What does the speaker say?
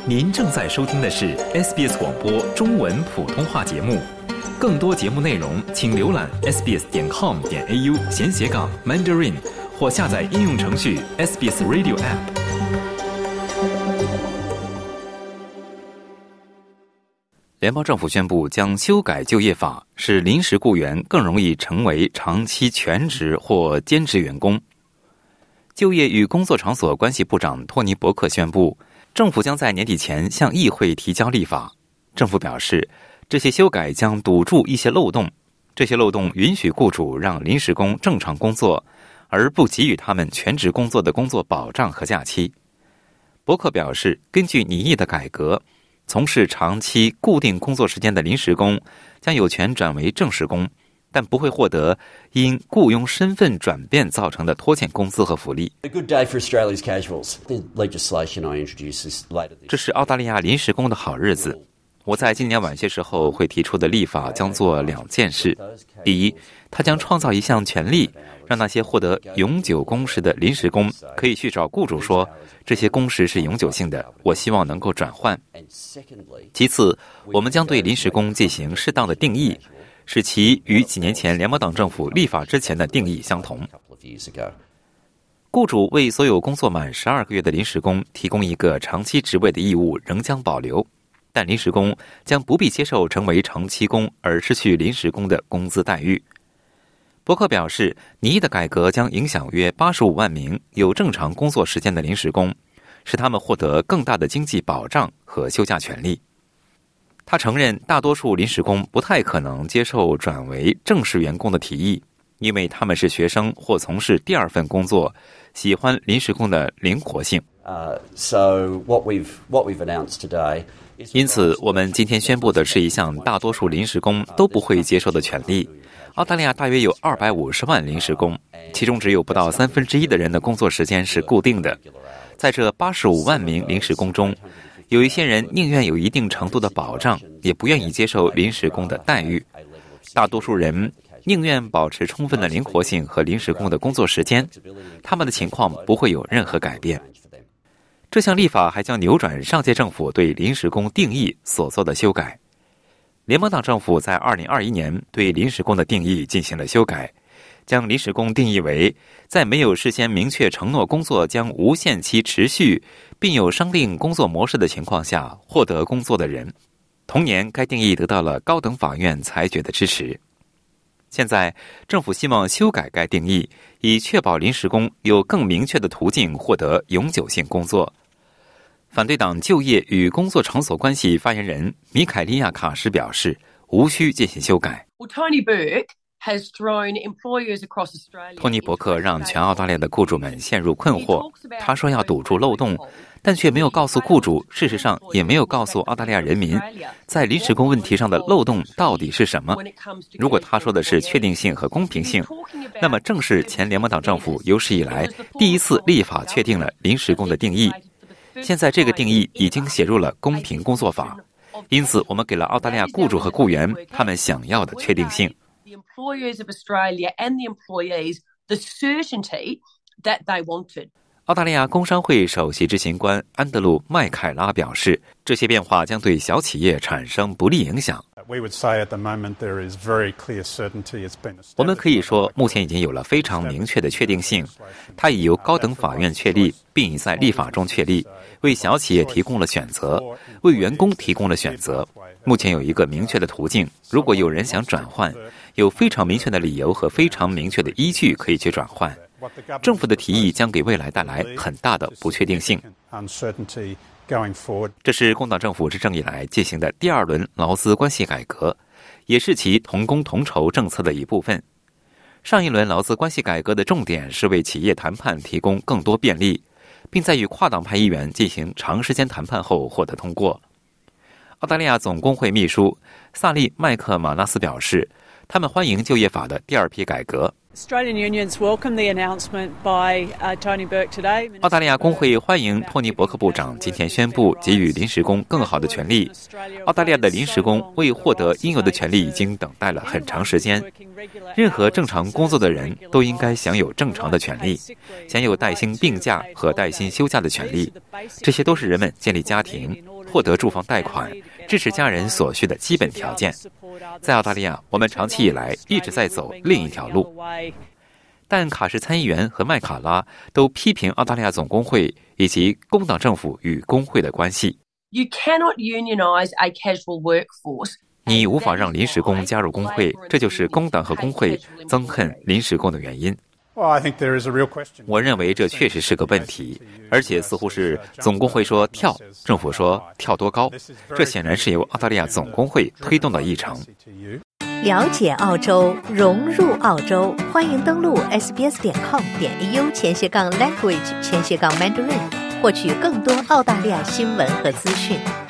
您正在收听的是 SBS 广播中文普通话节目，更多节目内容请浏览 sbs.com.au/Mandarin 或下载应用程序 SBS Radio App。联邦政府宣布将修改就业法，使临时雇员更容易成为长期全职或兼职员工。就业与工作场所关系部长托尼·伯克宣布，政府将在年底前向议会提交立法。政府表示，这些修改将堵住一些漏洞，这些漏洞允许雇主让临时工正常工作，而不给予他们全职工作的工作保障和假期。伯克表示，根据拟议的改革，从事长期固定工作时间的临时工将有权转为正式工，但不会获得因雇佣身份转变造成的拖欠工资和福利。这是澳大利亚临时工的好日子。我在今年晚些时候会提出的立法将做2件事。第一，它将创造一项权利，让那些获得永久工时的临时工可以去找雇主说，这些工时是永久性的，我希望能够转换。其次，我们将对临时工进行适当的定义，使其与几年前联邦党政府立法之前的定义相同。雇主为所有工作满12个月的临时工提供一个长期职位的义务仍将保留，但临时工将不必接受成为长期工而失去临时工的工资待遇。伯克表示，拟议的改革将影响约85万名有正常工作时间的临时工，使他们获得更大的经济保障和休假权利。他承认大多数临时工不太可能接受转为正式员工的提议，因为他们是学生或从事第2份工作，喜欢临时工的灵活性。因此，我们今天宣布的是一项大多数临时工都不会接受的权利。澳大利亚大约有250万临时工，其中只有不到1/3的人的工作时间是固定的。在这85万名临时工中，有一些人宁愿有一定程度的保障，也不愿意接受临时工的待遇。大多数人宁愿保持充分的灵活性和临时工的工作时间，他们的情况不会有任何改变。这项立法还将扭转上届政府对临时工定义所做的修改。联邦党政府在2021年对临时工的定义进行了修改，将临时工定义为在没有事先明确承诺工作将无限期持续，并有商定工作模式的情况下获得工作的人。同年，该定义得到了高等法院裁决的支持。现在，政府希望修改该定义，以确保临时工有更明确的途径获得永久性工作。反对党就业与工作场所关系发言人米凯利亚·卡什表示，无需进行修改。托尼·伯克让全澳大利亚的雇主们陷入困惑。他说要堵住漏洞，但却没有告诉雇主，事实上也没有告诉澳大利亚人民，在临时工问题上的漏洞到底是什么。如果他说的是确定性和公平性，那么正是前联邦党政府有史以来第一次立法确定了临时工的定义。现在这个定义已经写入了公平工作法，因此我们给了澳大利亚雇主和雇员他们想要的确定性。澳大利亚工商会首席执行官安德鲁·麦凯拉表示，这些变化将对小企业产生不利影响。我们可以说，目前已经有了非常明确的确定性，它已由高等法院确立，并已在立法中确立，为小企业提供了选择，为员工提供了选择。目前有一个明确的途径，如果有人想转换，有非常明确的理由和非常明确的依据可以去转换。政府的提议将给未来带来很大的不确定性。这是工党政府执政以来进行的第2轮劳资关系改革，也是其同工同酬政策的一部分。上一轮劳资关系改革的重点是为企业谈判提供更多便利，并在与跨党派议员进行长时间谈判后获得通过。澳大利亚总工会秘书萨利·麦克马纳斯表示，他们欢迎就业法的第2批改革。澳大利亚工会欢迎托尼·伯克部长今天宣布给予临时工更好的权利。澳大利亚的临时工为获得应有的权利已经等待了很长时间。任何正常工作的人都应该享有正常的权利，享有带薪病假和带薪休假的权利。这些都是人们建立家庭、 获得住房贷款，支持家人所需的基本条件。在澳大利亚，我们长期以来一直在走另一条路。但卡什参议员和麦卡拉都批评澳大利亚总工会以及工党政府与工会的关系。 You cannot unionize a casual workforce. 你无法让临时工加入工会，这就是工党和工会憎恨临时工的原因。我认为这确实是个问题，而且似乎是总工会说跳，政府说跳多高，这显然是由澳大利亚总工会推动的议程。 了解澳洲，融入澳洲，欢迎登录 sbs.com.au/language/Mandarin 获取更多澳大利亚新闻和资讯。